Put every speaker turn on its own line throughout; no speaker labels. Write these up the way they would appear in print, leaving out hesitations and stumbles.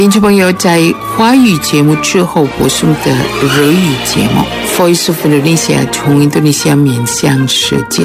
听众朋友，在华语节目之后播送的日语节目 Voice of Indonesia 从印度尼西亚面向世界。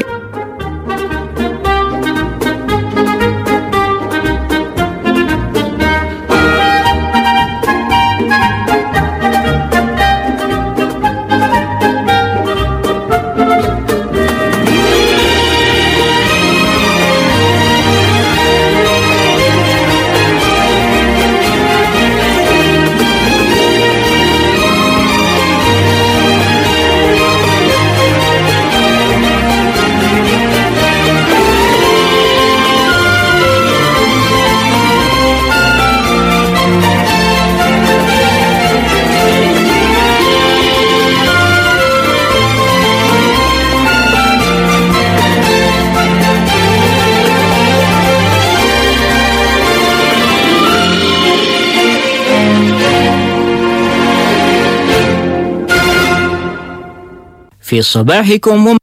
في صباحكم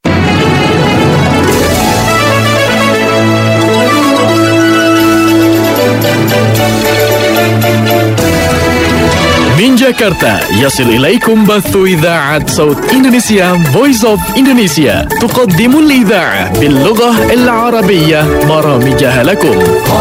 من جاكرتا يصل إليكم بث إذاعة صوت إندونيسيا Voice of Indonesia تقدم الإذاعة باللغة العربية برامجها لكم.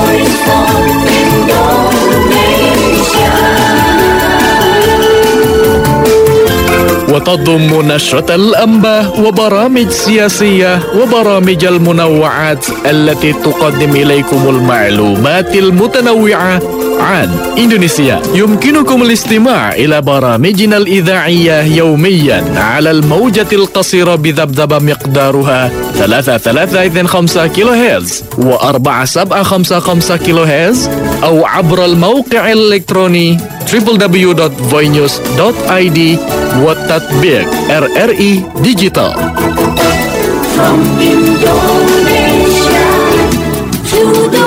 وتضم نشرة الأنباء وبرامج سياسية وبرامج المنوعات التي تقدم إليكم المعلومات المتنوعة عن إندونيسيا. يمكنكم الاستماع إلى برامجنا الإذاعية يوميا على الموجة القصيرة بذبذبة مقدارها 3325 كيلو هرتز و4755 كيلو هرتز أو عبر الموقع الإلكتروني www.voinews.id والتطبيق RRI Digital.
From Indonesia to the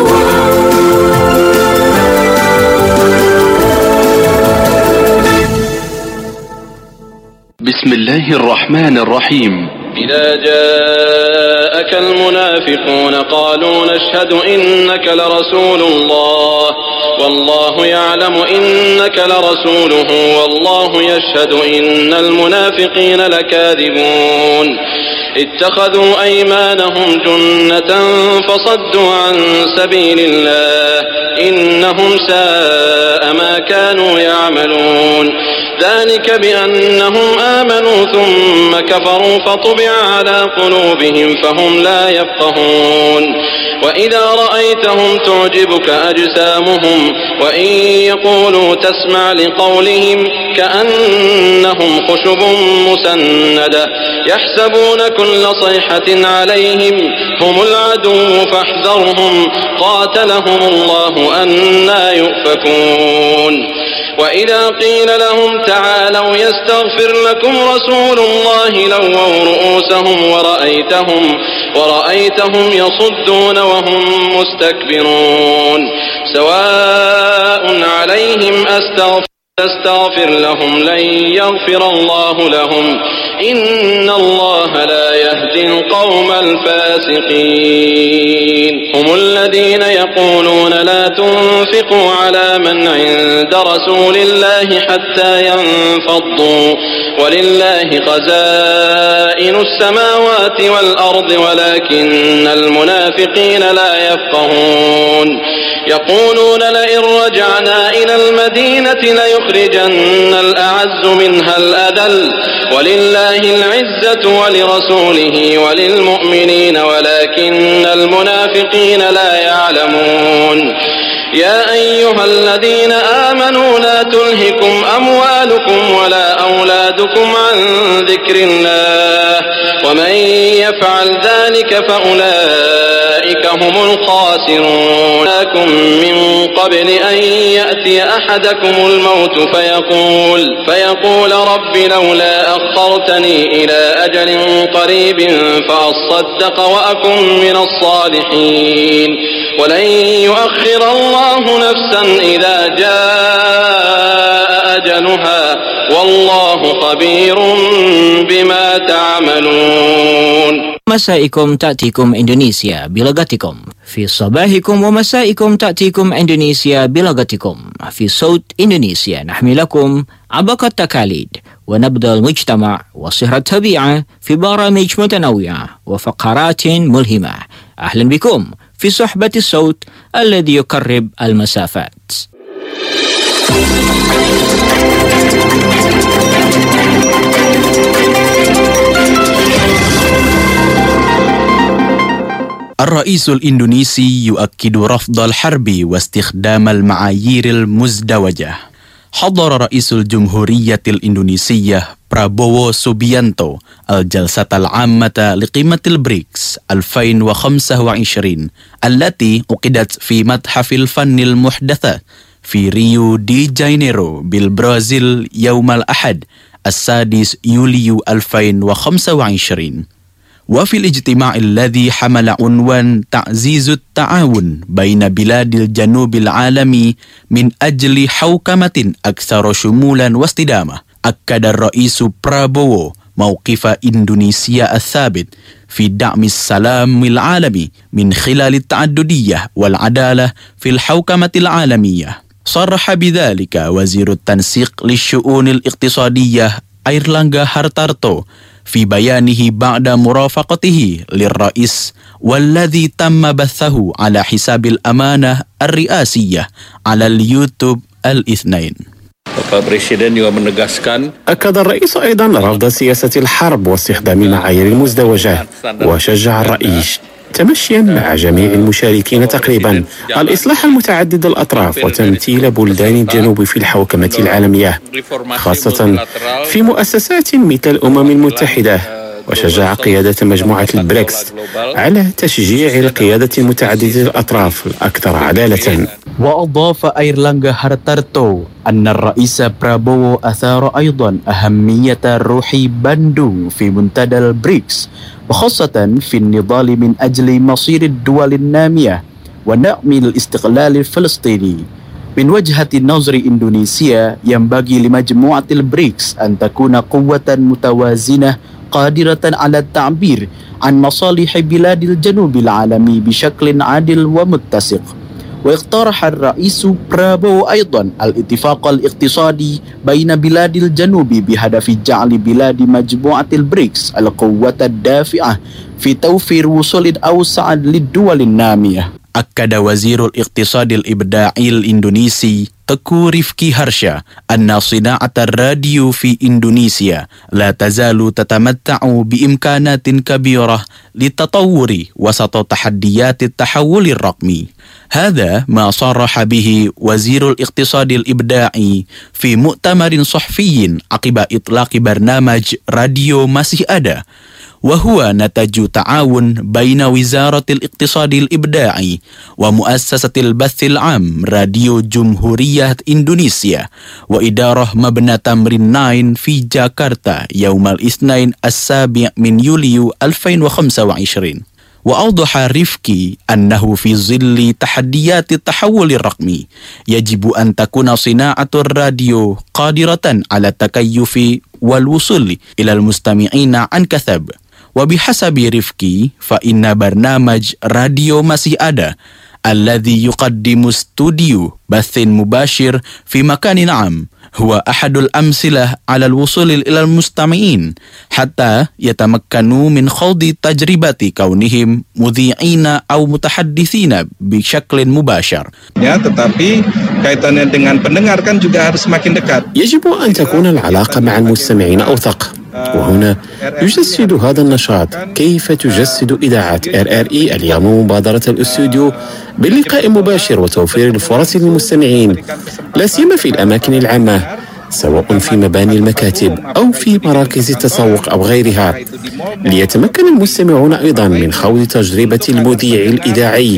بسم الله الرحمن الرحيم.
إذا جاءك المنافقون قالوا نشهد إنك لرسول الله والله يعلم إنك لرسوله والله يشهد إن المنافقين لكاذبون اتخذوا أيمانهم جنة فصدوا عن سبيل الله إنهم ساء ما كانوا يعملون ذلك بأنهم آمنوا ثم كفروا فطبع على قلوبهم فهم لا يفقهون وإذا رأيتهم تعجبك أجسامهم وإن يقولوا تسمع لقولهم كأنهم خشب مسندة يحسبون كل صيحة عليهم هم العدو فاحذرهم قاتلهم الله أنى يؤفكون وإذا قيل لهم تعالوا يستغفر لكم رسول الله لووا رؤوسهم ورأيتهم يصدون وهم مستكبرون سواء عليهم أستغفر لهم لن يغفر الله لهم إن الله لا يهدي القوم الفاسقين هم الذين يقولون لا تنفقوا على من عند رسول الله حتى ينفضوا ولله خزائن السماوات والأرض ولكن المنافقين لا يفقهون يقولون لئن رجعنا إلى المدينة ليخرجن الأعز منها الأذل ولله العزة ولرسوله وللمؤمنين ولكن المنافقين لا يعلمون يا أيها الذين آمنوا لا تلهكم أموالكم ولا أولادكم عن ذكر الله ومن يفعل ذلك فأولئك هم الخاسرون من قبل أن يأتي أحدكم الموت فيقول رب لولا أخرتني إلى أجل قريب فأصدق وأكن من الصالحين ولن يؤخر الله نفسا إذا جاء أجلها والله خبير بما تعملون
ومسائكم تأتيكم إندونيسيا بلغتكم. في صباحكم ومسائكم تأتيكم إندونيسيا بلغتكم. في صوت إندونيسيا نحمي لكم عبق التقاليد ونبذ المجتمع وصحة الطبيعة في برامج متنوعة وفقرات ملهمة. أهلا بكم في صحبة الصوت الذي يقرب المسافات.
الرئيس الإندونيسي يؤكد رفض الحرب واستخدام المعايير المزدوجة. حضر رئيس الجمهورية الإندونيسية برابوو سوبيانتو الجلسة العامة لقمة البريكس 2025 التي عقدت في متحف الفن المحدثة في ريو دي جانيرو بالبرازيل يوم الأحد 6 يوليو 2025. وفي الاجتماع الذي حمل عنوان تعزيز التعاون بين بلاد الجنوب العالمي من أجل حوكمة أكثر شمولا واستدامة، أكد الرئيس برابوو موقف إندونيسيا الثابت في دعم السلام العالمي من خلال التعددية والعدالة في الحوكمة العالمية. صرح بذلك وزير التنسيق للشؤون الاقتصادية أيرلانغا هارتارتو في بيانه بعد مرافقته للرئيس، والذي تم بثه على حساب الأمانة الرئاسية على اليوتيوب الاثنين.
أكد الرئيس أيضا رفض سياسة الحرب واستخدام المعايير المزدوجة، وشجع الرئيس تمشيا مع جميع المشاركين تقريبا الإصلاح المتعدد الأطراف وتمثيل بلدان الجنوب في الحوكمة العالمية، خاصة في مؤسسات مثل الأمم المتحدة. وشجع قيادة مجموعة البريكس على تشجيع القيادة المتعددة الأطراف الأكثر عدالة.
وأضاف أيرلانغا هارتارتو أن الرئيس برابوو أثار أيضا أهمية روح باندونغ في منتدى البريكس، وخاصة في النضال من أجل مصير الدول النامية ودعم الاستقلال الفلسطيني. من وجهة نظر إندونيسيا ينبغي لمجموعة البريكس أن تكون قوة متوازنة قادرة على التعبير عن مصالح بلاد الجنوب العالمي بشكل عادل ومتسق. واقترح الرئيس برابوو أيضا الاتفاق الاقتصادي بين بلاد الجنوب بهدف جعل بلاد مجموعة البريكس القوة الدافعة في توفير وصول أوسع للدول النامية. أكد وزير الاقتصاد الإبداعي الإندونيسي تكو ريفكي هرشا أن صناعة الراديو في إندونيسيا لا تزال تتمتع بإمكانات كبيرة للتطور وسط تحديات التحول الرقمي. هذا ما صرح به وزير الاقتصاد الإبداعي في مؤتمر صحفي عقب إطلاق برنامج راديو مسih ada، وهو نتاج تعاون بين وزارة الاقتصاد الإبداعي ومؤسسة البث العام راديو جمهورية إندونيسيا وإدارة مبنى تمرين 9 في جاكرتا يوم الاثنين 7 يوليو 2025. وأوضح ريفكي أنه في ظل تحديات التحول الرقمي يجب أن تكون صناعة الراديو قادرة على التكيف والوصول إلى المستمعين عن كثب. وبحسب ريفكي فإن برنامج راديو مسih ada الذي يقدم استوديو بث مباشر في مكان عام هو أحد الأمثلة على الوصول إلى المستمعين حتى يتمكنوا من خوض تجربة كونهم مذيعين أو متحدثين بشكل مباشر.
Tetapi kaitannya dengan pendengar kan juga harus semakin dekat.
يجب أن تكون العلاقة مع المستمعين أوثق، وهنا يجسد هذا النشاط كيف تجسد إذاعة RRE اليوم مبادرة الاستوديو باللقاء المباشر وتوفير الفرص للمستمعين، لا سيما في الأماكن العامة سواء في مباني المكاتب أو في مراكز التسوق أو غيرها، ليتمكن المستمعون أيضا من خوض تجربة المذيع الإذاعي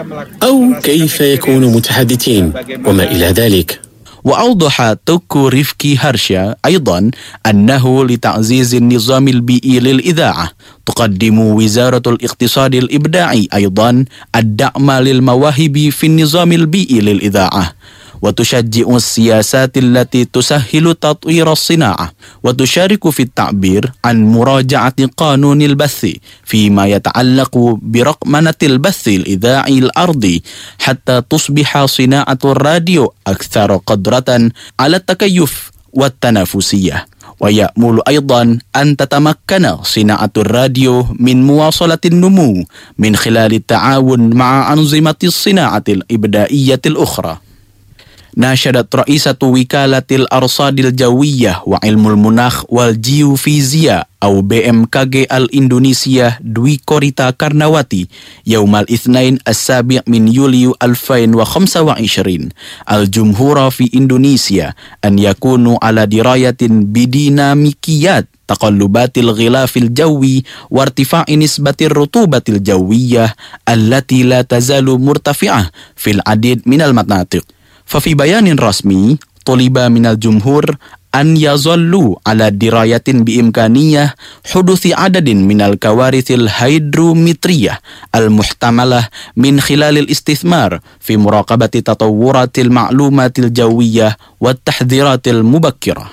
أو كيف يكونوا متحدثين وما إلى ذلك.
وأوضح توكو ريفكي هرشا أيضا أنه لتعزيز النظام البيئي للإذاعة تقدم وزارة الاقتصاد الإبداعي أيضا الدعم للمواهب في النظام البيئي للإذاعة. وتشجع السياسات التي تسهل تطوير الصناعة وتشارك في التعبير عن مراجعة قانون البث فيما يتعلق برقمنة البث الإذاعي الأرضي حتى تصبح صناعة الراديو أكثر قدرة على التكيف والتنافسية. ويأمل أيضا أن تتمكن صناعة الراديو من مواصلة النمو من خلال التعاون مع أنظمة الصناعة الإبدائية الأخرى. ناشدت رئيسة وكالة الأرصاد الجوية وعلم المناخ والجيوفيزياء أو BMKG الإندونيسيا Dwi Korita Karnawati يوم الاثنين 7 يوليو 2025 الجمهور في إندونيسيا أن يكونوا على دراية بديناميكيات تقلبات الغلاف الجوي وارتفاع نسبة الرطوبة الجوية التي لا تزال مرتفعة في العديد من المناطق. ففي بيان رسمي طلب من الجمهور أن يظلوا على دراية بإمكانية حدوث عدد من الكوارث الهيدرومترية المحتملة من خلال الاستثمار في مراقبة تطورات المعلومات الجوية والتحذيرات المبكرة.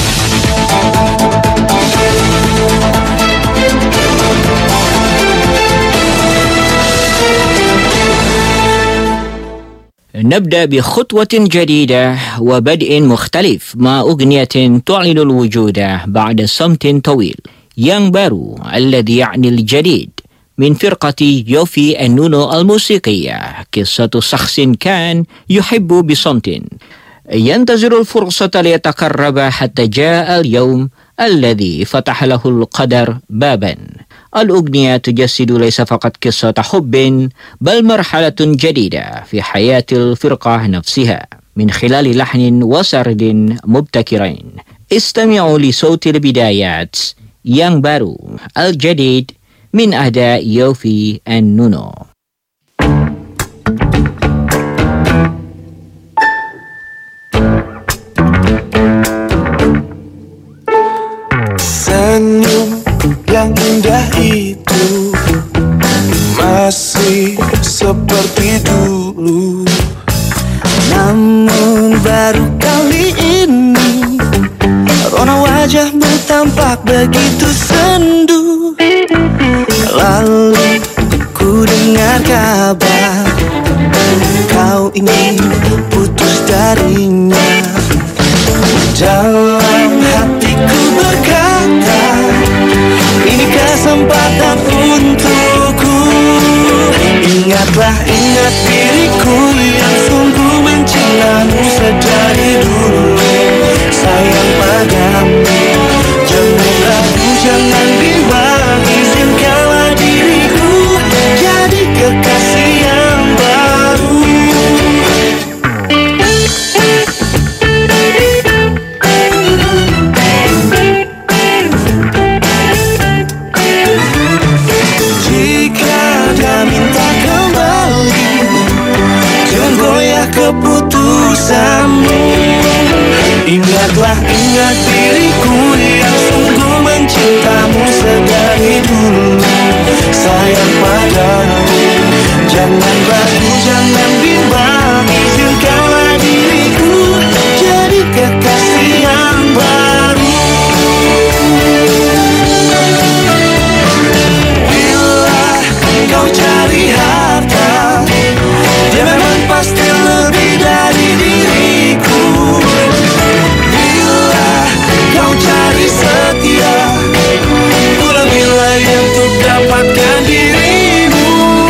نبدأ بخطوة جديدة وبدء مختلف مع أغنية تعلن الوجود بعد صمت طويل. Yang Baru الذي يعني الجديد من فرقة يوفي النونو الموسيقية. قصة شخص كان يحب بصمت ينتظر الفرصة ليتقرب حتى جاء اليوم الذي فتح له القدر بابا. الأغنية تجسد ليس فقط قصة حب بل مرحلة جديدة في حياة الفرقة نفسها من خلال لحن وسرد مبتكرين. استمعوا لصوت البدايات Yang Baru الجديد من أداء يوفي النونو.
Senyum yang indah itu masih seperti dulu, namun baru kali ini rona wajahmu tampak begitu sendu. Lalu ku dengar kabar kau ingin putus darinya. Dalam hatiku berkata, ini kesempatan untukku. Ingatlah, ingat diriku yang sungguh mencintamu sedari dulu. Sayang padamu, jangan ragu, jangan bimbang. Izinkanlah diriku jadi kekasih yang baru. Keputusanmu, ingatlah, ingat diriku yang sungguh mencintamu sedari dulu. Sayang padamu, jangan ragu, jangan bimbang. Izinkanlah diriku jadi kekasih yang baru. Bila kau cari harta, dia memang pasti lebih dari diriku. Bila kau cari setia, ku lebih layak untuk dapatkan dirimu.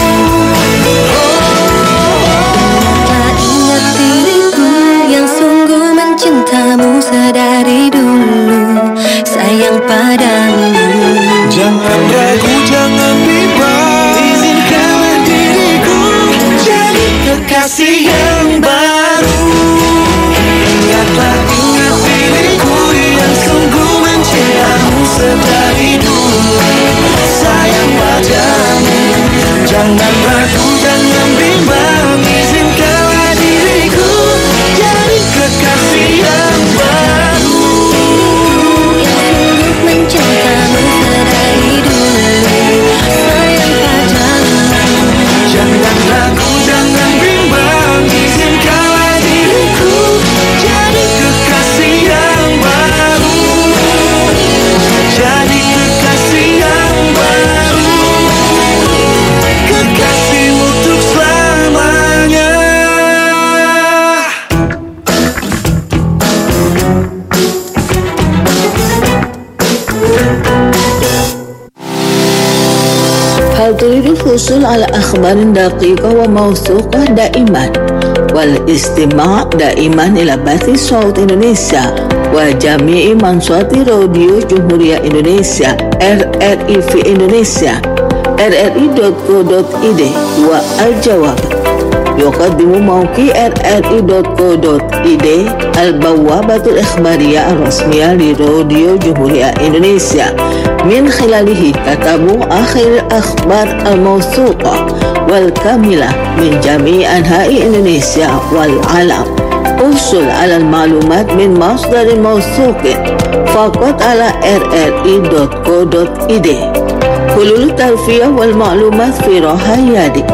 Ingat diriku yang sungguh mencintamu sedari dulu. Sayang padamu,
jangan ragu, jangan bimbang. Izinkanlah diriku jadi kekasih yang baru. Ingatlah, ingat diriku yang sungguh mencintamu sedari dulu. Sayang padamu, jangan ragu, jangan bimbang. Izinkanlah diriku jadi kekasih yang baru.
yang sungguh mencintamu sedari dulu. Sayang padamu,
jangan ragu, jangan bimbang.
وتريد الحصول على أخبار دقيقة وموثوقة دائما والاستماع دائما إلى بث صوت إندونيسيا وجميع منصات راديو جمهورية إندونيسيا RRI في إندونيسيا rri.co.id. والجواب يقدم موقع rri.co.id البوابة الإخبارية الرسمية لراديو جمهورية إندونيسيا. من خلاله تتابع آخر الأخبار الموثوقة والكاملة من جميع أنحاء إندونيسيا والعالم. احصل على المعلومات من مصدر موثوق فقط على rri.co.id. كل الترفيه والمعلومات في راحة يدك.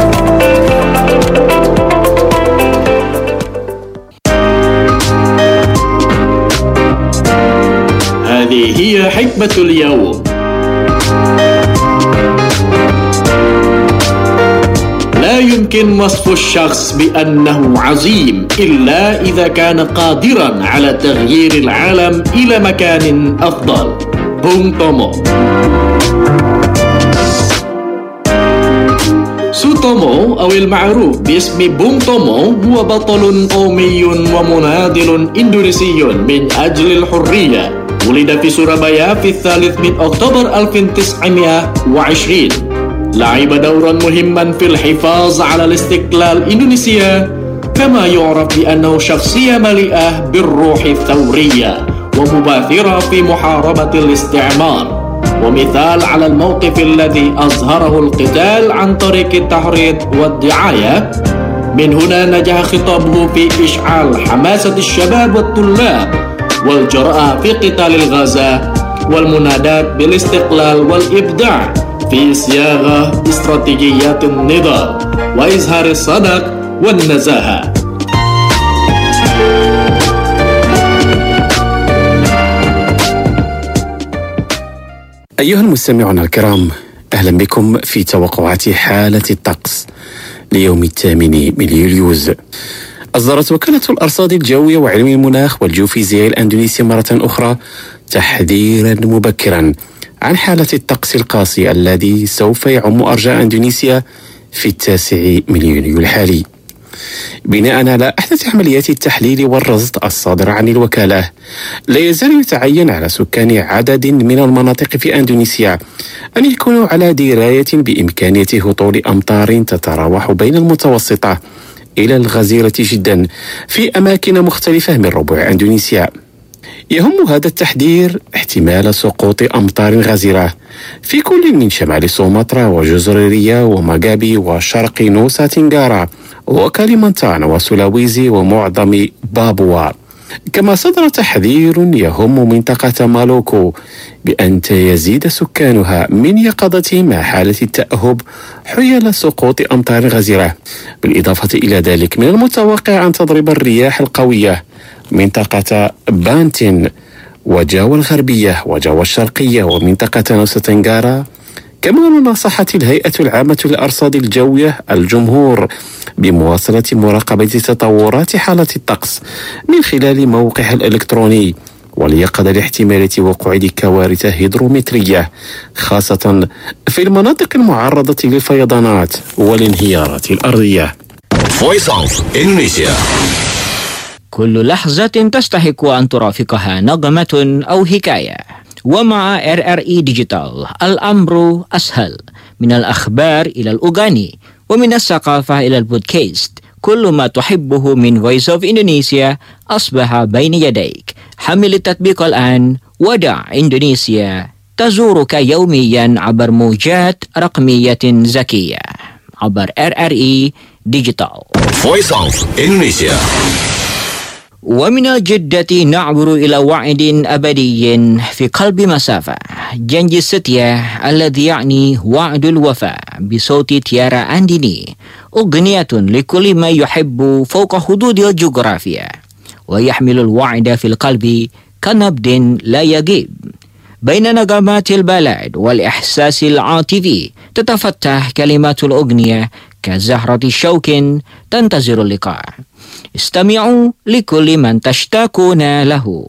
هذه هي حكمة اليوم. لا يمكن وصف الشخص بأنه عظيم إلا إذا كان قادرا على تغيير العالم إلى مكان أفضل. بونغ تومو. سوتومو أو المعروف باسم بونغ تومو هو بطل قومي ومناضل إندونيسي من أجل الحرية. ولد في سورابايا في 3 أكتوبر 1920. لعب دورا مهما في الحفاظ على الاستقلال إندونيسيا، كما يعرف بأنه شخصية مليئة بالروح الثورية ومباثرة في محاربة الاستعمار، ومثال على الموقف الذي أظهره القتال عن طريق التحريض والدعاية. من هنا نجح خطابه في إشعال حماسة الشباب والطلاب والجرأة في قتال الغزاة والمنادات بالاستقلال والإبداع في صياغة استراتيجيات النضال وإظهار الصدق والنزاهة.
أيها المستمعون الكرام، أهلا بكم في توقعات حالة الطقس ليوم 8 من يوليوز. أصدرت وكالة الأرصاد الجوية وعلم المناخ والجيوفيزياء الأندونيسية مرة أخرى تحذيرا مبكرا عن حالة الطقس القاسي الذي سوف يعم أرجاء أندونيسيا في 9 من يونيو الحالي. بناء على أحدث عمليات التحليل والرصد الصادرة عن الوكالة، لا يزال يتعين على سكان عدد من المناطق في أندونيسيا أن يكونوا على دراية بإمكانية هطول أمطار تتراوح بين المتوسطة إلى الغزيرة جدا في أماكن مختلفة من ربوع أندونيسيا. يهم هذا التحذير احتمال سقوط أمطار غزيرة في كل من شمال سومطرة وجزر ريا ومغابي وشرق نوسا تنغارا وكاليمانتان وسولاويزي ومعظم بابوا. كما صدر تحذير يهم منطقة مالوكو بأن يزيد سكانها من يقظتهم مع حالة التأهب حيال سقوط أمطار غزيرة. بالإضافة إلى ذلك، من المتوقع أن تضرب الرياح القوية منطقة بانتين وجاوا الغربية وجاوا الشرقية ومنطقة نوسا تنغارا. كما نصحت الهيئة العامة للأرصاد الجوية الجمهور بمواصلة مراقبة تطورات حالة الطقس من خلال موقعها الإلكتروني وليقظ لاحتمالية وقوع كوارث هيدرومترية خاصة في المناطق المعرضة للفيضانات والانهيارات الأرضية.
Voice of Indonesia.
كل لحظة تستحق أن ترافقها نغمة أو حكاية، ومع RRI ديجيتال الأمر أسهل. من الأخبار إلى الأغاني ومن الثقافة إلى البودكاست، كل ما تحبه من Voice of Indonesia أصبح بين يديك. حمل التطبيق الآن ودع إندونيسيا تزورك يوميا عبر موجات رقمية ذكية عبر RRI ديجيتال.
Voice of Indonesia.
ومن الجدة نعبر إلى وعد أبدي في قلب مسافة، جنجي ستيا الذي يعني وعد الوفاء بصوت تيارا أنديني، أغنية لكل ما يحب فوق حدود الجغرافيا، ويحمل الوعد في القلب كنبض لا يغيب. بين نغمات البلاد والإحساس العاطفي تتفتح كلمات الأغنية كزهرة شوك تنتظر اللقاء. استمعوا لكل من تشتاقون له.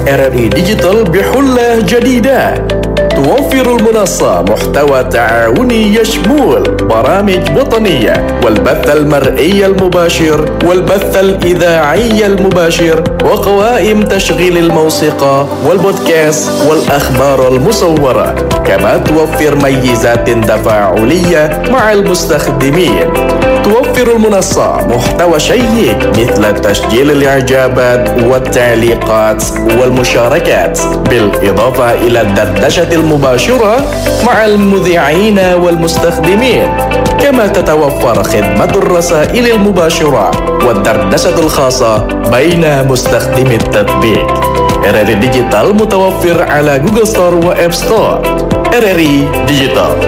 RRI ديجيتال بحلة جديدة. توفر المنصة محتوى تعاوني يشمل برامج وطنية والبث المرئي المباشر والبث الإذاعي المباشر وقوائم تشغيل الموسيقى والبودكاست والأخبار المصورة. كما توفر ميزات تفاعلية مع المستخدمين. توفر المنصة محتوى شيق مثل تسجيل الإعجابات والتعليقات والمشاركات، بالإضافة إلى الدردشة المباشرة مع المذيعين والمستخدمين. كما تتوفر خدمة الرسائل المباشرة والدردشة الخاصة بين مستخدمي التطبيق. RRI ديجيتال متوفر على جوجل ستور وآب ستور. RRI ديجيتال.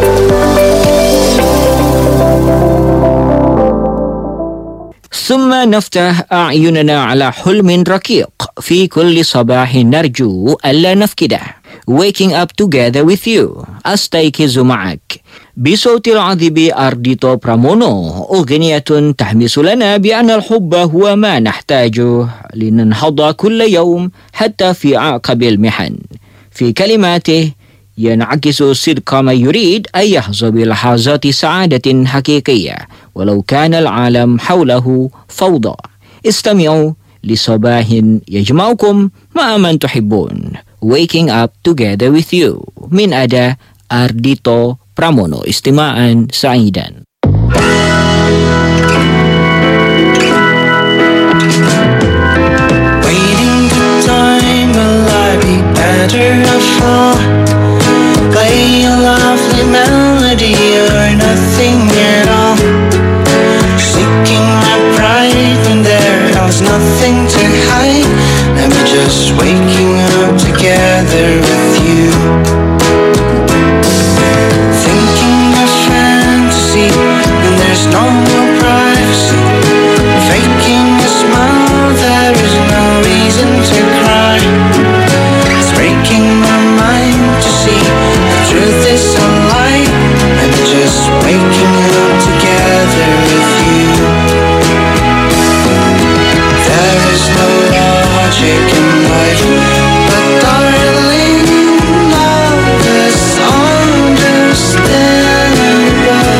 ثم نفتح أعيننا على حلم رقيق في كل صباح نرجو ألا نفقده. Waking up together with you. أستيقظ معك. بصوت العذب أرديتو برامونو. أغنية تحمس لنا بأن الحب هو ما نحتاجه لننهض كل يوم حتى في أعقب المحن. في كلماته ينعكس صدق ما يريد أن يحظى بلحظات سعادة حقيقية ولو كان العالم حوله فوضى. استمعوا لصباح يجمعكم مع من تحبون. Waking up together with you من أداء أرديتو برامونو. استماعا سعيدا.
Waiting for time, will I be better off? Play a lovely melody or nothing at all. Seeking my pride when there was nothing to hide. Let me just waking up together with you. Thinking of fantasy when there's no more privacy. Faking a smile, there is no reason to cry. It's breaking my mind to see the truth is a lie. I'm just waking up together with you. There is no logic in life, but darling, love is understandable.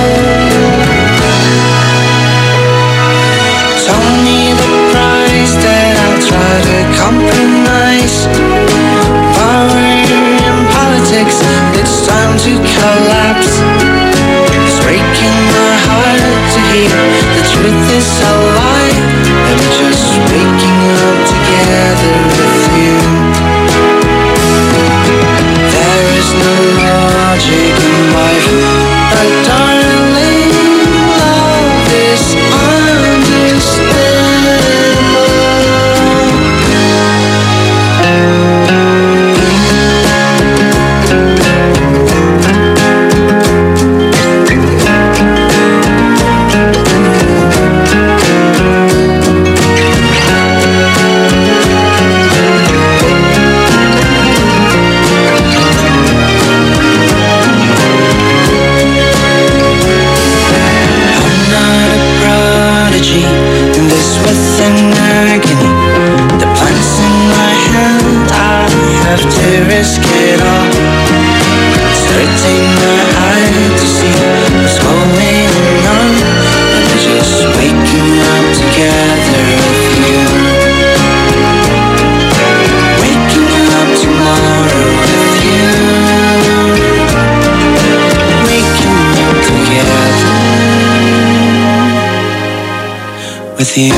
It's only the price that I'll try to compromise. Power and politics, it's time to collapse. It's breaking my heart to hear the truth is a lie. I'm just waking up together with you. There is no logic in life, but darling, love is with you.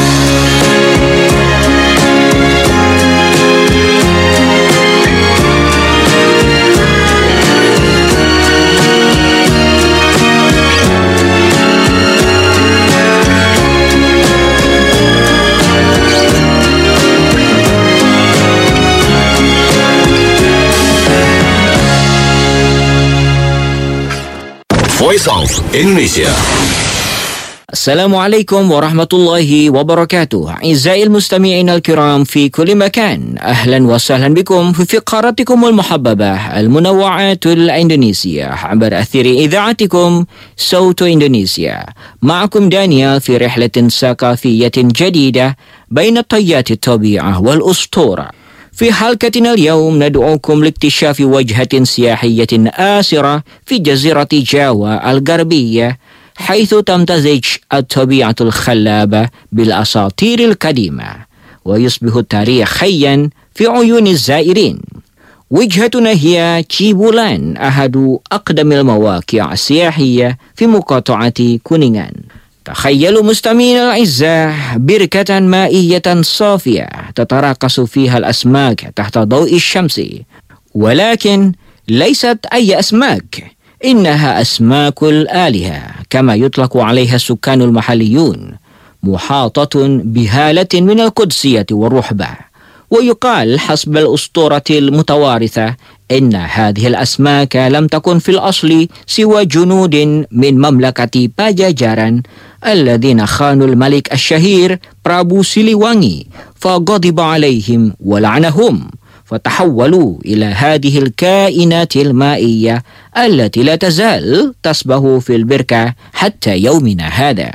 Voice of Indonesia.
السلام عليكم ورحمة الله وبركاته. أعزائي المستمعين الكرام في كل مكان، أهلا وسهلا بكم في فقراتكم المحببة المنوعات الإندونيسية عبر أثير إذاعتكم صوت إندونيسيا. معكم دانيال في رحلة ثقافية جديدة بين طيات الطبيعة والأسطورة. في حلقتنا اليوم ندعوكم لاكتشاف وجهة سياحية آسرة في جزيرة جاوا الغربية، حيث تمتزج الطبيعة الخلابة بالأساطير القديمة، ويصبح التاريخ حيا في عيون الزائرين. وجهتنا هي تشيبولان، أحد أقدم المواقع السياحية في مقاطعة كونينغان. تخيلوا مستمعينا الأعزاء بركة مائية صافية تتراقص فيها الأسماك تحت ضوء الشمس، ولكن ليست أي أسماك، إنها أسماك الآلهة كما يطلق عليها السكان المحليون، محاطة بهالة من القدسية والرحبة. ويقال حسب الأسطورة المتوارثة إن هذه الأسماك لم تكن في الأصل سوى جنود من مملكة باجاجاران الذين خانوا الملك الشهير برابو سيليوانgi، فغضب عليهم ولعنهم، فتحولوا إلى هذه الكائنات المائية التي لا تزال تسبح في البركة حتى يومنا هذا.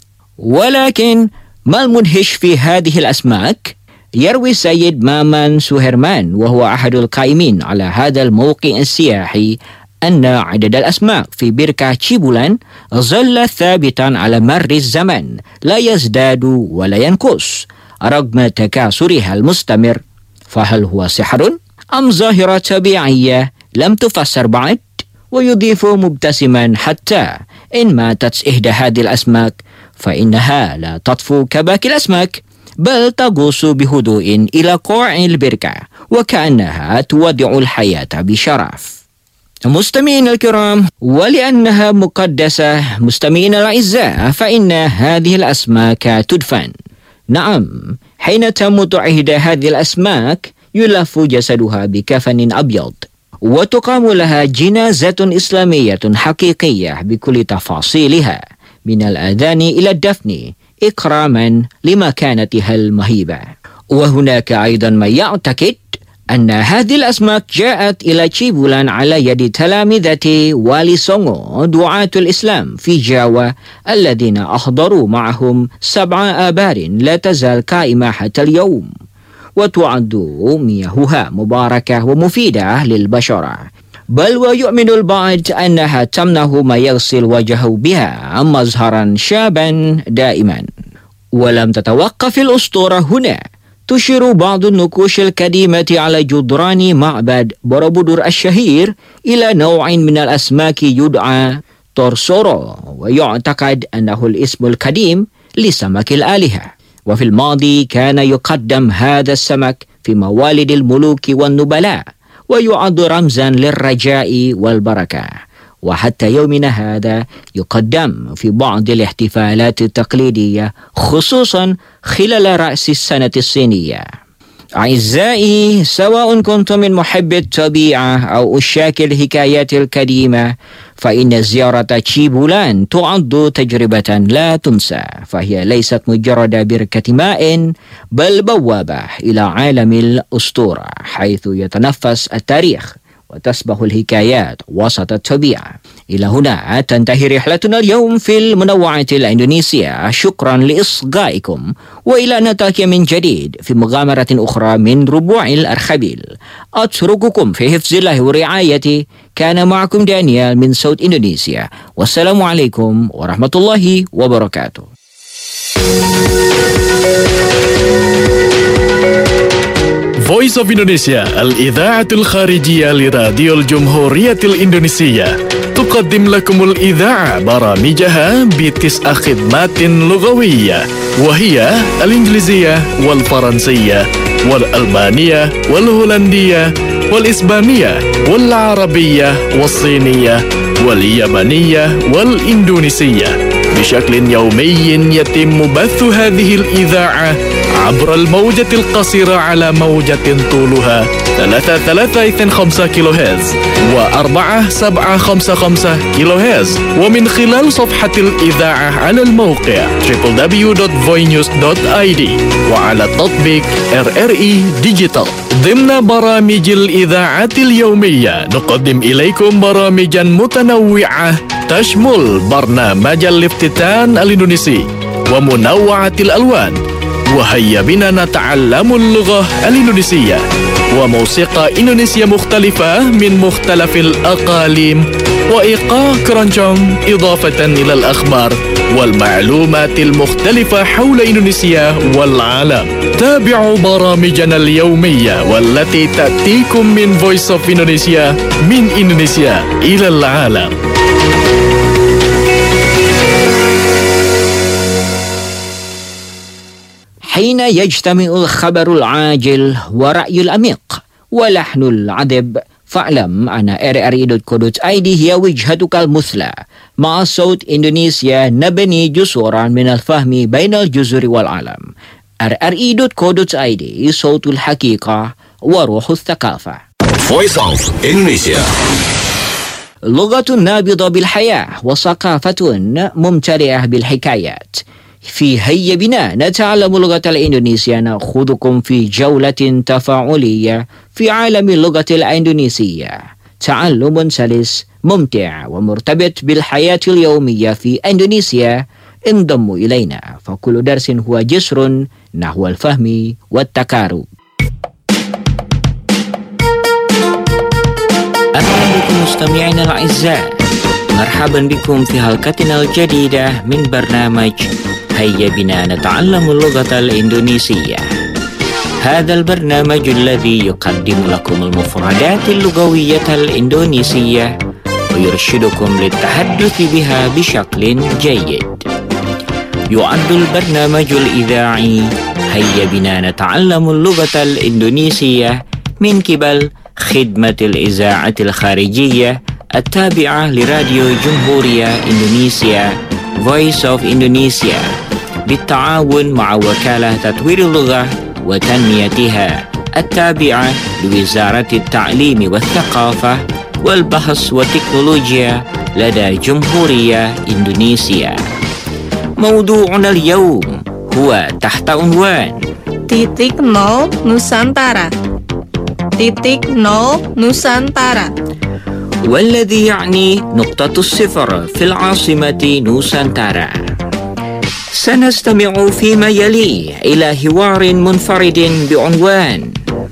ولكن ما المدهش في هذه الأسماك؟ يروي السيد مامان سوهرمان، وهو أحد القائمين على هذا الموقع السياحي، أن عدد الأسماك في بركة تشيبولان ظل ثابتا على مر الزمن، لا يزداد ولا ينقص رغم تكاثرها المستمر. فهل هو سحر أم ظاهرة طبيعية لم تفسر بعد؟ ويضيف مبتسما حتى إن ماتت إحدى هذه الأسماك فإنها لا تطفو كباقي الأسماك، بل تغوص بهدوء إلى قاع البركة وكأنها تودع الحياة بشرف. مستمعين الكرام، ولأنها مقدسة مستمعين الأعزاء، فإن هذه الأسماك تدفن. نعم، حين تموت إحدى هذه الأسماك يلف جسدها بكفن أبيض، وتقام لها جنازة إسلامية حقيقية بكل تفاصيلها من الأذان إلى الدفن، إكراما لمكانتها المهيبة. وهناك أيضا من يعتقد أن هذه الأسماك جاءت إلى تشيبولان على يد تلامذة والي سونغو دعاة الإسلام في جاوا، الذين أحضروا معهم 7 آبار لا تزال قائمة حتى اليوم، وتعد مياهها مباركة ومفيدة للبشرة، بل ويؤمن البعض أنها تمنع ما يغسل وجهه بها مظهرا شابا دائما. ولم تتوقف الأسطورة هنا، تشير بعض النقوش القديمة على جدران معبد بوروبودور الشهير إلى نوع من الأسماك يدعى تورسورو، ويعتقد أنه الاسم القديم لسمك الآلهة. وفي الماضي كان يقدم هذا السمك في موالد الملوك والنبلاء، ويعد رمزا للرجاء والبركة، وحتى يومنا هذا يقدم في بعض الاحتفالات التقليدية، خصوصا خلال رأس السنة الصينية. أعزائي، سواء كنتم من محبي الطبيعة أو أشاك الحكايات القديمة، فإن زيارة تشيبولان تعد تجربة لا تنسى، فهي ليست مجرد بركة ماء، بل بوابة إلى عالم الأسطورة، حيث يتنفس التاريخ وتسبح الحكايات وسط الطبيعة. إلى هنا تنتهي رحلتنا اليوم في المنوعة الإندونيسية. شكرا لإصغائكم، وإلى أن نلتقي من جديد في مغامرة أخرى من ربوع الأرخبيل. أترككم في حفظ الله ورعايته. كان معكم دانيال من صوت إندونيسيا، والسلام عليكم ورحمة الله وبركاته.
Voice of Indonesia الإذاعة الخارجية لراديو الجمهورية الإندونيسية تقدم لكم الإذاعة برامجها ب9 خدمات لغوية، وهي الإنجليزية والفرنسية والألبانية والهولندية والإسبانية والعربية والصينية واليابانية والإندونيسية. بشكل يومي يتم بث هذه الإذاعة عبر الموجة القصيرة على موجة طولها 3.325 كيلو هرتز و4.755 كيلو هرتز، ومن خلال صفحة الإذاعة على الموقع www.voinews.id وعلى تطبيق RRI Digital. ضمن برامج الإذاعة اليومية نقدم إليكم برامجا متنوعة تشمل برنامج الافتتان الإندونيسي ومنوعة الألوان، وهيا بنا نتعلم اللغة الإندونيسية. وموسيقى إندونيسية مختلفة من مختلف الأقاليم وإيقاع كرونجونج إضافة إلى الأخبار والمعلومات المختلفة حول إندونيسيا والعالم. تابعوا برامجنا اليومية والتي تأتيكم من Voice of Indonesia من إندونيسيا إلى العالم.
حين يجتمع الخبر العاجل ورأي الأميق ولحن العذب فاعلم أن rri.co.id هي وجهتك المثلى. مع صوت إندونيسيا نبني جسورا من الفهم بين الجزر والعالم. rri.co.id صوت الحقيقة وروح الثقافة.
Voice of Indonesia.
لغة نابضة بالحياة وثقافة ممتلئة بالحكايات. في هيا بنا نتعلم اللغة الإندونيسية. نأخذكم في جولة تفاعلية في عالم اللغة الإندونيسية. تعلم سلس ممتع ومرتبط بالحياة اليومية في إندونيسيا. انضموا إلينا فكل درس هو جسر نحو الفهم والتقارب. أهلا بكم مستمعينا الأعزاء، مرحبا بكم في حلقتنا الجديدة من برنامج هيا بنا نتعلم اللغة الإندونيسية. هذا البرنامج الذي يقدم لكم المفردات اللغوية الإندونيسية ويرشدكم للتحدث بها بشكل جيد. يعد البرنامج الإذاعي هيا بنا نتعلم اللغة الإندونيسية من قبل خدمة الإذاعة الخارجية التابعة لراديو جمهورية إندونيسيا Voice of Indonesia بالتعاون مع وكالة تطوير اللغة وتنميتها التابعة لوزارة التعليم والثقافة والبحث والتكنولوجيا لدى جمهورية إندونيسيا. موضوعنا اليوم هو تحت عنوان
Titik Nol Nusantara. Titik Nol Nusantara.
والذي يعني نقطة الصفر في العاصمة نوسانتارا. سنستمع فيما يلي إلى حوار منفرد بعنوان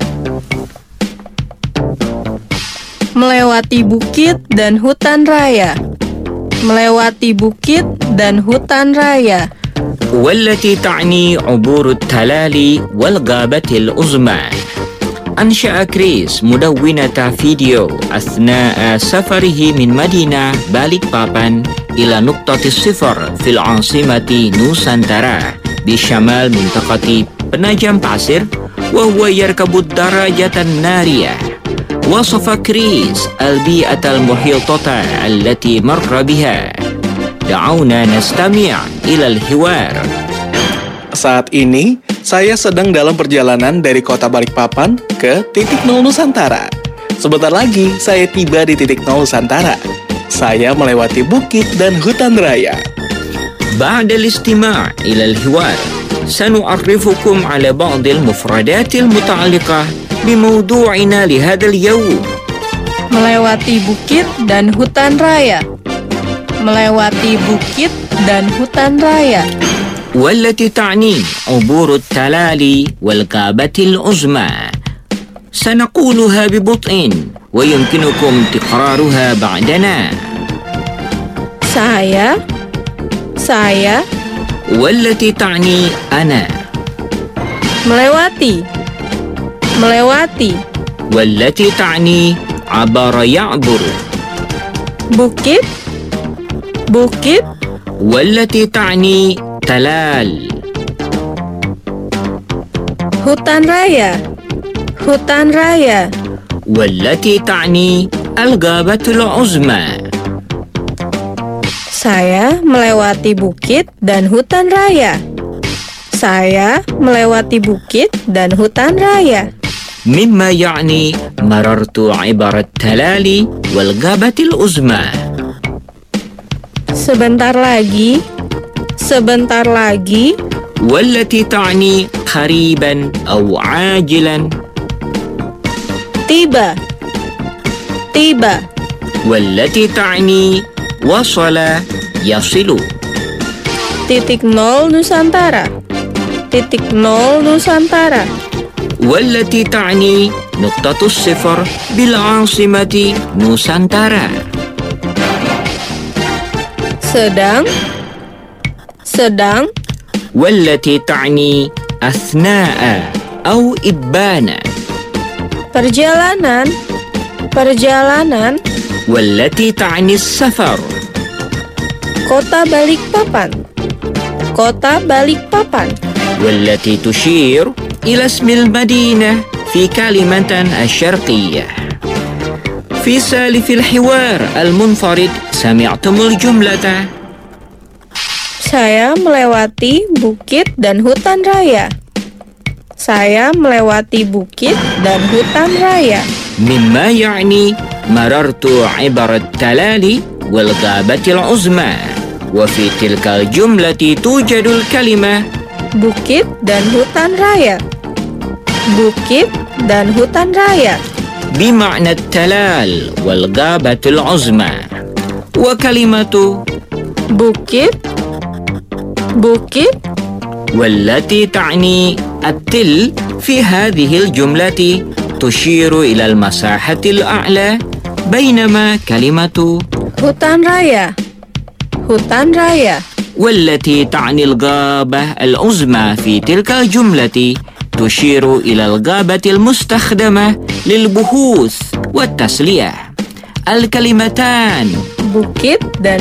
Melewati bukit dan hutan raya. Melewati bukit dan hutan raya.
والتي تعني عبور التلال والغابة العظمى. أنشأ كريس مدونة فيديو أثناء سفره من مدينة باليكبابان إلى نقطة الصفر في العاصمة نوسانتارا بشمال منطقة penajam pasir وهو يركب الدراجة النارية. وصف كريس البيئة المحيطة التي مر بها. دعونا نستمع إلى الحوار.
Saat ini, saya sedang dalam perjalanan dari kota Balikpapan ke titik nol Nusantara. Sebentar lagi, saya tiba di titik nol Nusantara. Saya melewati bukit dan hutan raya.
بعد الاستماع إلى الحوار سنعرفكم على بعض المفردات المتعلقة بموضوعنا لهذا اليوم.
Melewati bukit dan hutan raya. Melewati bukit dan hutan raya.
والتي تعني عبور التلال والغابة العظمى. سنقولها ببطء ويمكنكم تكرارها بعدنا.
Saya.
والتي تعني أنا.
Melewati.
والتي تعني عبر يعبر.
Bukit.
والتي تعني تلال.
Hutan raya.
والتي تعني الغابة العظمى.
Saya melewati bukit dan hutan raya. Saya melewati bukit dan hutan raya.
مما يعني مررت عبر التلال والغابة العظمى.
Sebentar lagi.
والتي تعني قريبا أو عاجلا.
Tiba.
والتي تعني وصل يصل.
Titik nol Nusantara.
والتي تعني نقطة الصفر بالعاصمة نوسانتارا.
sedang
والتي تعني أثناء أو إبان.
perjalanan
والتي تعني السفر.
kota Balikpapan
والتي تشير إلى اسم المدينة في كلمة الشرقية. في سالف الحوار المنفرد سمعتم الجملة
Saya melewati bukit dan hutan raya.
مما يعني مررت عبر التلال والغابة العظمى. وفي تلك الجملة توجد الكلمة
bukit dan hutan raya
بمعنى التلال والغابة العظمى. وكلمة
bukit
والتي تعني التل في هذه الجملة تشير إلى المساحة الأعلى، بينما كلمة
hutan raya
والتي تعني الغابة العظمى في تلك الجملة تشير إلى الغابة المستخدمة للبحوث والتسلية. الكلمتان
bukit dan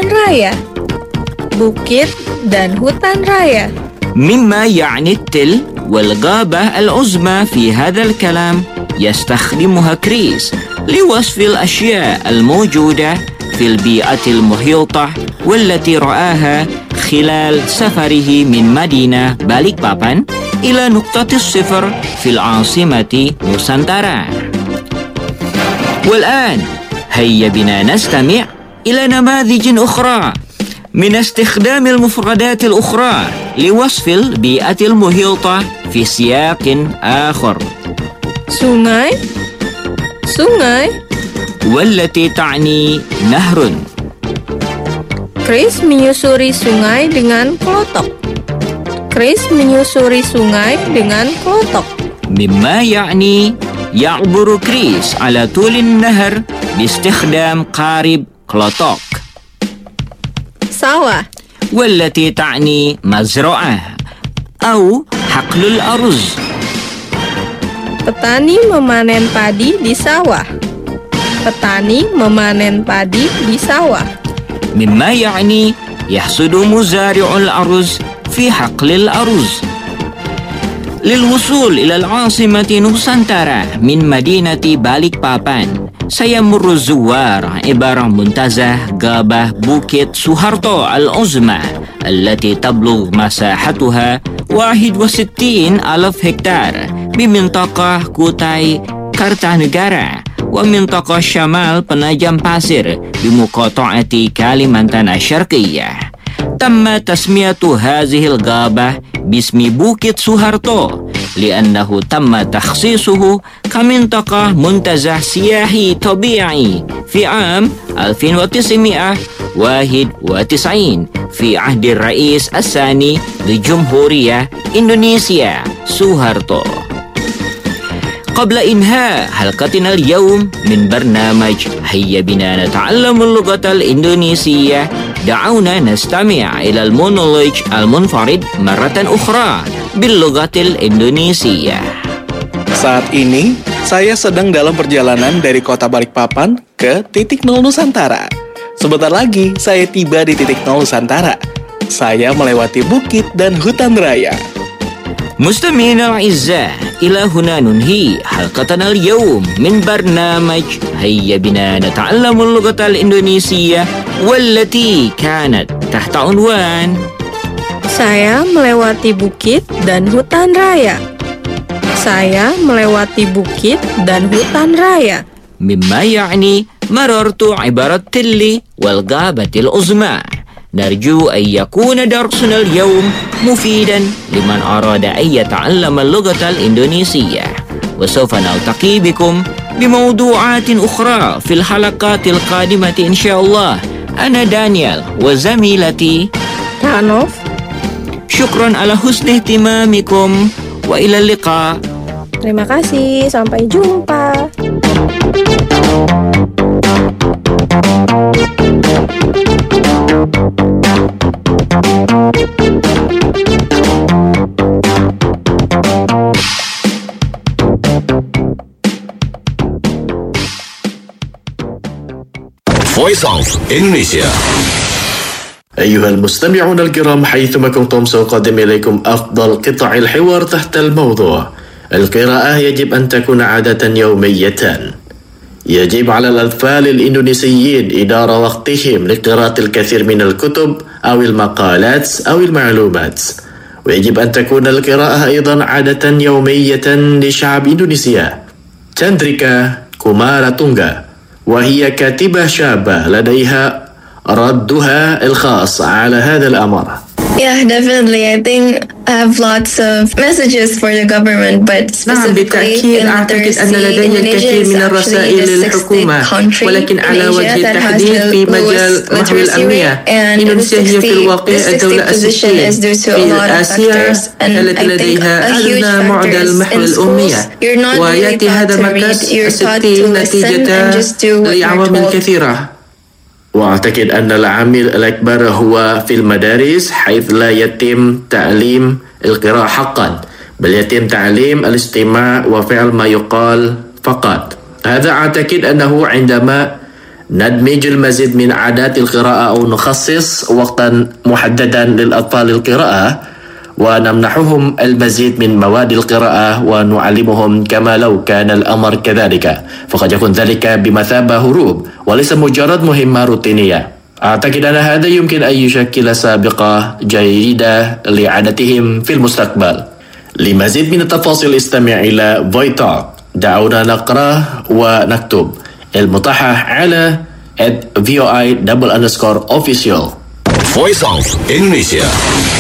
hutan raya
مما يعني التل والغابة العظمى في هذا الكلام يستخدمها كريس لوصف الأشياء الموجودة في البيئة المحيطة والتي رآها خلال سفره من مدينة باليكبابان إلى نقطة الصفر في العاصمة نوسانتارا. والآن هيا بنا نستمع إلى نماذج أخرى من استخدام المفردات الأخرى لوصف البيئة المحيطة في سياق آخر.
sungai
والتي تعني نهر.
Chris menyusuri sungai dengan kelotok.
مما يعني يعبر كريس على طول النهر باستخدام قارب كلوتوك.
sawah
والتي تعني مزرعة أو حقل الأرز.
petani memanen padi di sawah.
مما يعني يحصد مزارع الأرز في حقل الأرز. للوصول إلى العاصمة نوسانتارا من مدينة باليكبابان سيمر الزوار عبر منتزه غابة بوكيت سوهارتو العظمى التي تبلغ مساحتها 61,000 هكتار بمنطقة كوتاي كارتانegara ومنطقة شمال penajam pasir بمقاطعة كاليمانتان الشرقية. تم تسمية هذه الغابة باسم بوكيت سوهارتو لأنه تم تخصيصه كمنطقة منتزه سياحي طبيعي في عام 1991 في عهد الرئيس الثاني لجمهورية إندونيسيا سوهارتو. قبل إنهاء حلقتنا اليوم من برنامج هيا بنا نتعلم اللغة الإندونيسية، دعونا نستمع إلى المونولوج المنفرد مرة أخرى باللغة الإندونيسية.
Saat ini, saya sedang dalam perjalanan dari kota Balikpapan ke titik nol Nusantara. Sebentar lagi, saya tiba di titik nol Nusantara. Saya melewati bukit dan hutan raya.
مستمعينا الأعزاء، إلى هنا ننهي حلقتنا اليوم من برنامج هيا بنا نتعلم اللغة الإندونيسية، والتي كانت تحت عنوان
Saya melewati bukit dan hutan raya.
مما يعني مررت عبر التل والغابة العظمى. نرجو أن يكون درسنا اليوم مفيدا لمن أراد أن يتعلم اللغة الإندونيسية، وسوف نلتقي بكم بموضوعات أخرى في الحلقات القادمة إن شاء الله. أنا دانيال وزميلتي
رانوف.
شكرا على حسن اهتمامكم وإلى اللقاء.
Terima kasih, sampai jumpa.
Voice of Indonesia.
أيها المستمعون الكرام، حيثما كنتم سأقدم إليكم أفضل قطع الحوار تحت الموضوع القراءة يجب أن تكون عادة يومية. يجب على الأطفال الإندونيسيين إدارة وقتهم لقراءة الكثير من الكتب أو المقالات أو المعلومات، ويجب أن تكون القراءة أيضا عادة يومية لشعب إندونيسيا. تشاندريكا كوماراتونغا، وهي كاتبة شابة لديها ردها الخاص على هذا الأمر.
Yeah, definitely. I think I have lots of messages for the government, but specifically in literacy, Indonesia is actually the 60th country in Asia that has the lowest literacy rate, and the 60th position is due to a lot of factors, and I think a huge factor is in schools. You're not really taught to read, you're taught to listen and just do what you're told.
وأعتقد أن العامل الأكبر هو في المدارس، حيث لا يتم تعليم القراءة حقا، بل يتم تعليم الاستماع وفعل ما يقال فقط. هذا أعتقد أنه عندما ندمج المزيد من عادات القراءة أو نخصص وقتا محددا للأطفال القراءة ونمنحهم المزيد من مواد القراءة ونعلمهم كما لو كان الأمر كذلك، فقد يكون ذلك بمثابة هروب وليس مجرد مهمة روتينية. أعتقد أن هذا يمكن أن يشكل سابقة جيدة لعادتهم في المستقبل. لمزيد من التفاصيل استمع إلى فويتالك. دعونا نقرأ ونكتب المتاحة على @voi_official.
Voice of Indonesia.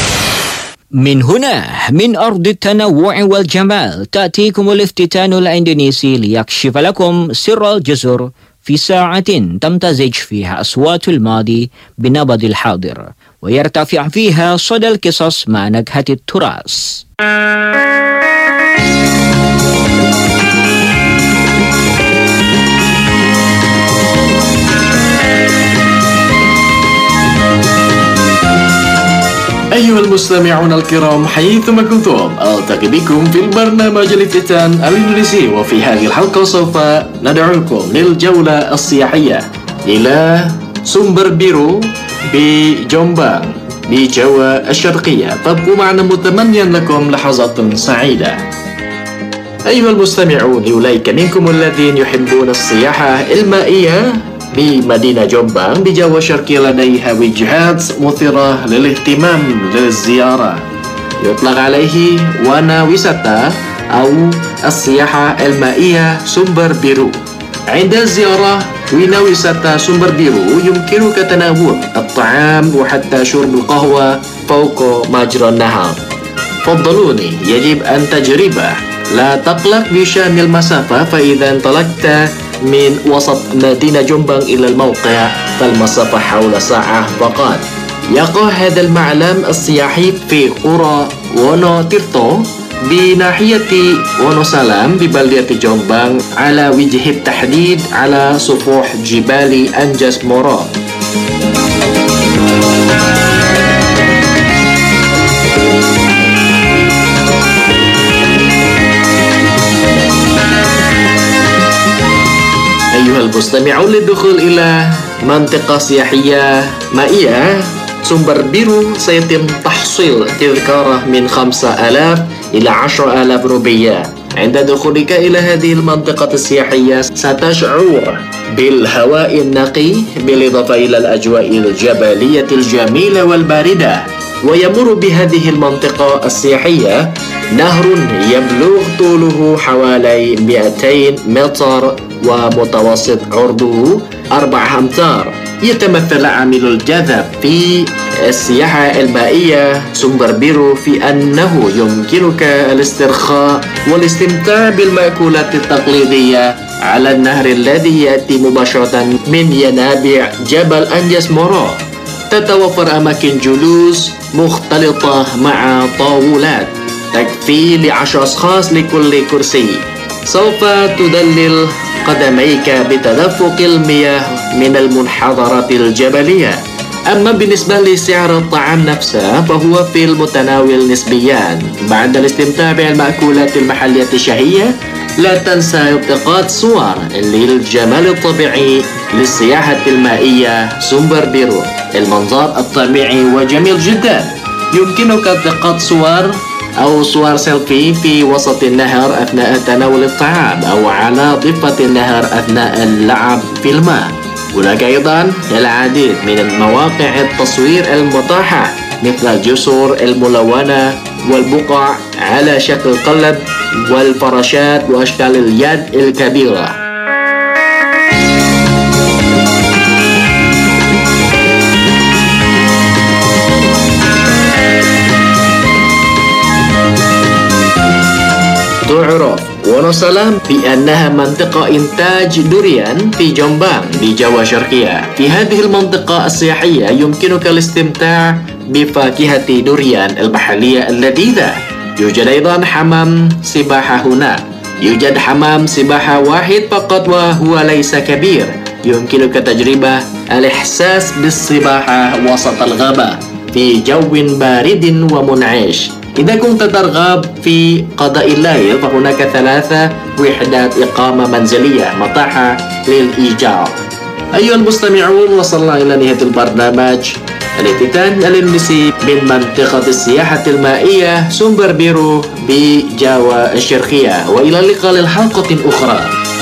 من هنا من أرض التنوع والجمال تأتيكم الافتتان الإندونيسي ليكشف لكم سر الجزر في ساعة تمتزج فيها أصوات الماضي بنبض الحاضر ويرتفع فيها صدى القصص مع نكهة التراث.
أيها المستمعون الكرام، حيثما كنتم ألتقي بكم في البرنامج الافتتان الإندونيسي، وفي هذه الحلقة سوف ندعوكم للجولة السياحية إلى سمبر بيرو بجومبانغ بجوا الشرقية. فابقوا معنا متمنيا لكم لحظات سعيدة. أيها المستمعون، لأولئك منكم الذين يحبون السياحة المائية بمدينة جومبانغ بجوا الشرقية لديها وجهات مثيرة للاهتمام للزيارة، يطلق عليه وانا ويساتا أو السياحة المائية سمبر بيرو. عند الزيارة وينا ويساتا سمبر بيرو يمكنك تناول الطعام وحتى شرب القهوة فوق مجرى النهر. فضلوني، يجب أن تجربه. لا تقلق بشأن المسافة، فإذا انطلقت من وسط مدينة جومبانغ إلى الموقع فالمسافة حول ساعة فقط. يقع هذا المعلم السياحي في قرى وونوتيرتو بناحية وونوسالام ببلدة جومبانغ على وجه التحديد على سفوح جبال أنجاس مورو. أيها المستمعون، للدخول إلى منطقة سياحية مائية سمبر بيرو سيتم تحصيل تذكرة من 5,000 إلى 10,000 روبية. عند دخولك إلى هذه المنطقة السياحية ستشعر بالهواء النقي بالإضافة إلى الأجواء الجبلية الجميلة والباردة. ويمر بهذه المنطقة السياحية نهر يبلغ طوله حوالي 200 متر ومتوسط عرضه 4 أمتار. يتمثل عامل الجذب في السياحة المائية سمبر بيرو في أنه يمكنك الاسترخاء والاستمتاع بالمأكولات التقليدية على النهر الذي يأتي مباشرة من ينابيع جبل أنجاس مورو. تتوفر أماكن جلوس مختلطة مع طاولات تكفي ل10 أشخاص لكل كرسي. سوف تدلل قدميك بتدفق المياه من المنحدرات الجبلية. أما بالنسبة لسعر الطعام نفسه فهو في المتناول نسبيا. بعد الاستمتاع بالمأكولات المحلية الشهية لا تنسى التقاط صور للجمال الطبيعي للسياحة المائية سومبر بيرو. المنظر الطبيعي وجميل جدا. يمكنك التقاط صور سيلفي في وسط النهر أثناء تناول الطعام أو على ضفة النهر أثناء اللعب في الماء. هناك أيضا العديد من مواقع التصوير المتاحة مثل الجسور الملونة والبقع على شكل قلب والفراشات وأشكال اليد الكبيرة. تعرف ونسلام بأنها منطقة إنتاج دوريان في جنبان بجوا شرقية. في هذه المنطقة السياحية يمكنك الاستمتاع بفاكهة دوريان المحلية اللذيذة. يوجد أيضا حمام سباحة هنا. يوجد حمام سباحة واحد فقط وهو ليس كبير. يمكنك تجربة الإحساس بالسباحة وسط الغابة في جو بارد ومنعش. إذا كنت ترغب في قضاء الليل فهناك 3 وحدات إقامة منزلية متاحة للإيجار. أيها المستمعون، وصلنا إلى نهاية البرنامج الافتتان الإندونيسي من منطقة السياحة المائية سومبر بيرو بجاوا الشرقية، وإلى اللقاء للحلقة أخرى.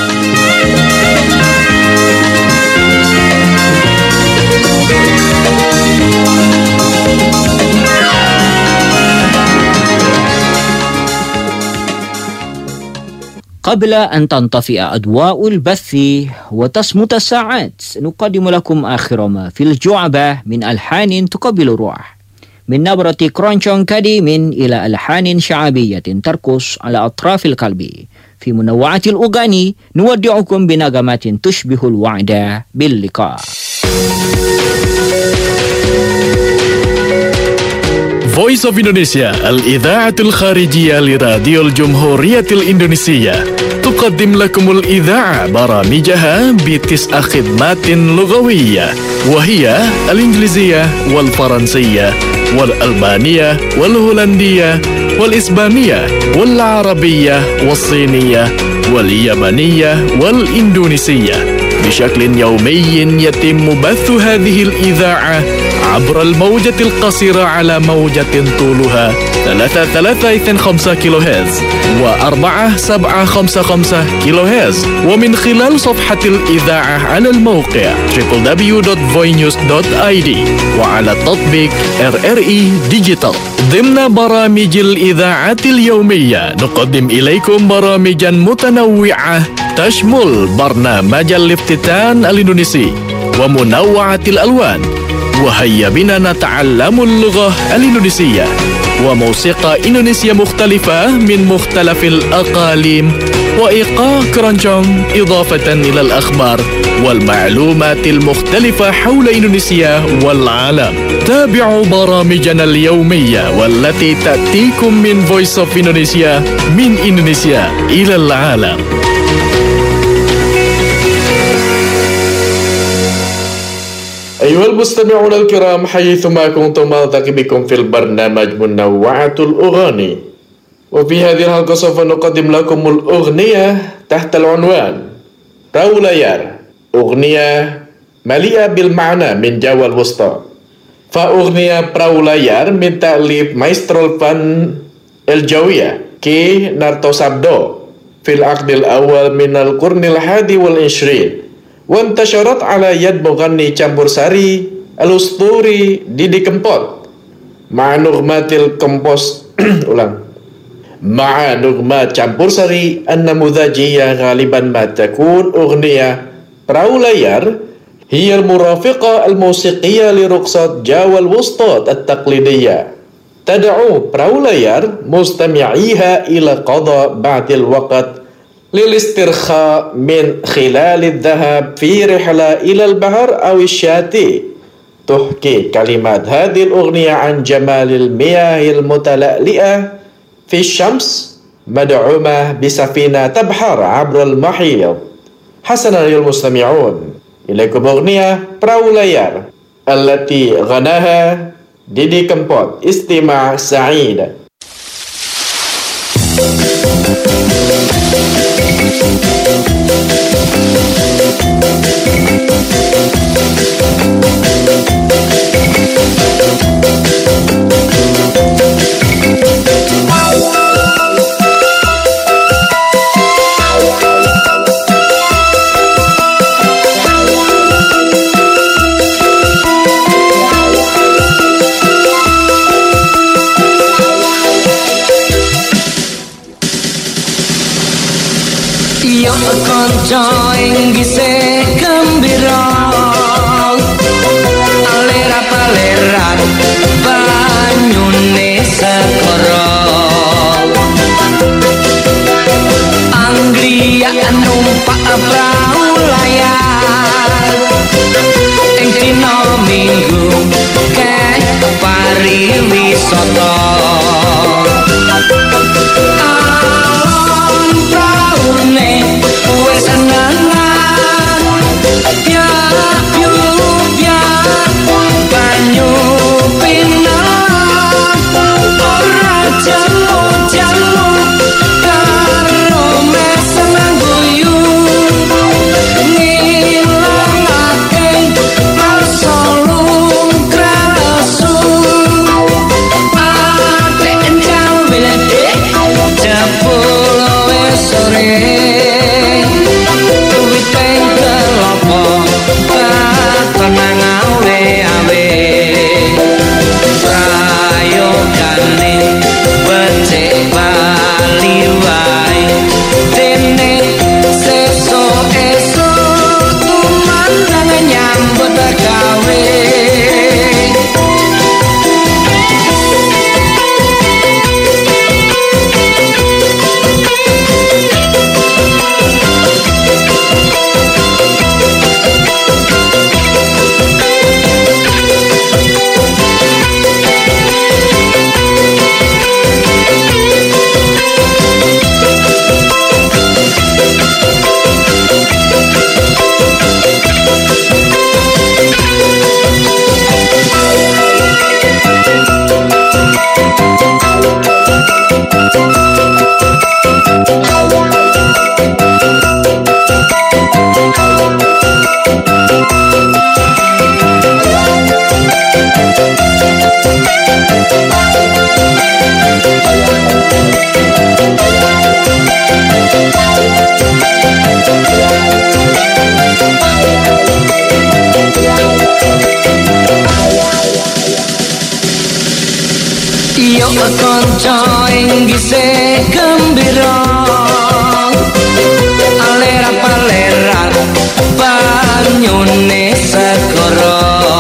قبل أن تنطفئ أضواء البث وتصمت الساعات نقدم لكم آخر ما في الجعبة من ألحان تقبل الروح، من نبرة كرونشون قديم إلى ألحان شعبية ترقص على أطراف القلب. في منوعة الأغاني نودعكم بنغمات تشبه الوعد باللقاء.
Voice of Indonesia الإذاعة الخارجية لراديو الجمهورية الإندونيسية تقدم لكم الإذاعة برامجها ب9 خدمات لغوية، وهي الإنجليزية والفرنسية والألبانية والهولندية والإسبانية والعربية والصينية واليابانية والإندونيسية. بشكل يومي يتم بث هذه الإذاعة عبر الموجة القصيرة على موجة طولها 3.325 كيلو هرتز و4.755 كيلو هرتز، ومن خلال صفحة الإذاعة على الموقع www.voinews.id وعلى تطبيق RRI Digital. ضمن برامج الإذاعة اليومية نقدم إليكم برامجا متنوعة تشمل برنامج الافتتان الإندونيسي ومنوعة الألوان، وهيا بنا نتعلم اللغة الإندونيسية، وموسيقى إندونيسية مختلفة من مختلف الأقاليم، وإيقاع كرونشون، إضافة إلى الأخبار والمعلومات المختلفة حول إندونيسيا والعالم. تابعوا برامجنا اليومية والتي تأتيكم من Voice of Indonesia من إندونيسيا إلى العالم.
أيها المستمعون الكرام، حيثما كنتم ألتقي بكم في البرنامج منوعة الأغاني، وفي هذه الحلقة سوف نقدم لكم الأغنية تحت العنوان Perahu Layar. أغنية مليئة بالمعنى من جاوا الوسطى. فأغنية Perahu Layar من تأليف مايسترو الفن الجوية كي نارتوسابدو في العقد الأول من القرن الحادي والعشرين، وانتشرت على يد مغني campur sari الأسطوري ديدي كمبوت مع نغمات مع نغمات campur sari النموذجية. غالبا ما تكون أغنية Perahu Layar هي المرافقة الموسيقية لرقصة جاوا الوسطى التقليدية، تدعو Perahu Layar مستمعيها إلى قضاء بعض الوقت للاسترخاء من خلال الذهاب في رحلة إلى البحر أو الشاطئ. تحكي كلمات هذه الأغنية عن جمال المياه المتلألئة في الشمس مدعومة بسفينة تبحر عبر المحيط. حسنا أيها المستمعون، إليكم أغنية Perahu Layar التي غناها ديدي كمبوت. استماع سعيد.
Konco inggise gembira alera-paleran banyune segara Anglia numpak perahu layar ing dina Minggu kek pariwisata Konco inggise gembira alera-paleran banyune segara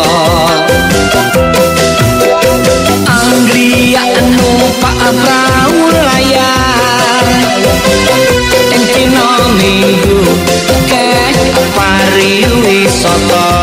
Anglia numpak perahu layar ing dina Minggu kek pariwisata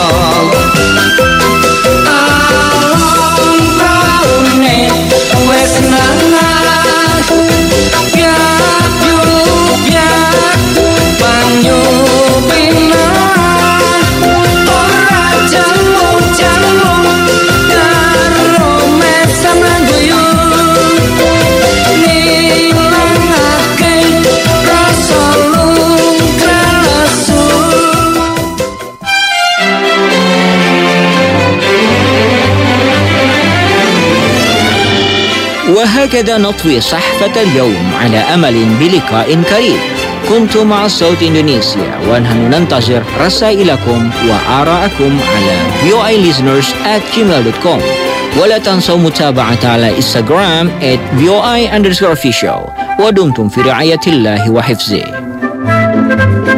وهكذا نطوي صحفة اليوم على أمل بلقاء قريب. كنت مع صوت إندونيسيا ونحن ننتظر رسائلكم وآراءكم على voilisteners@gmail.com ولا تنسوا متابعة على إنستغرام @voi_official ودمتم في رعاية الله وحفظه.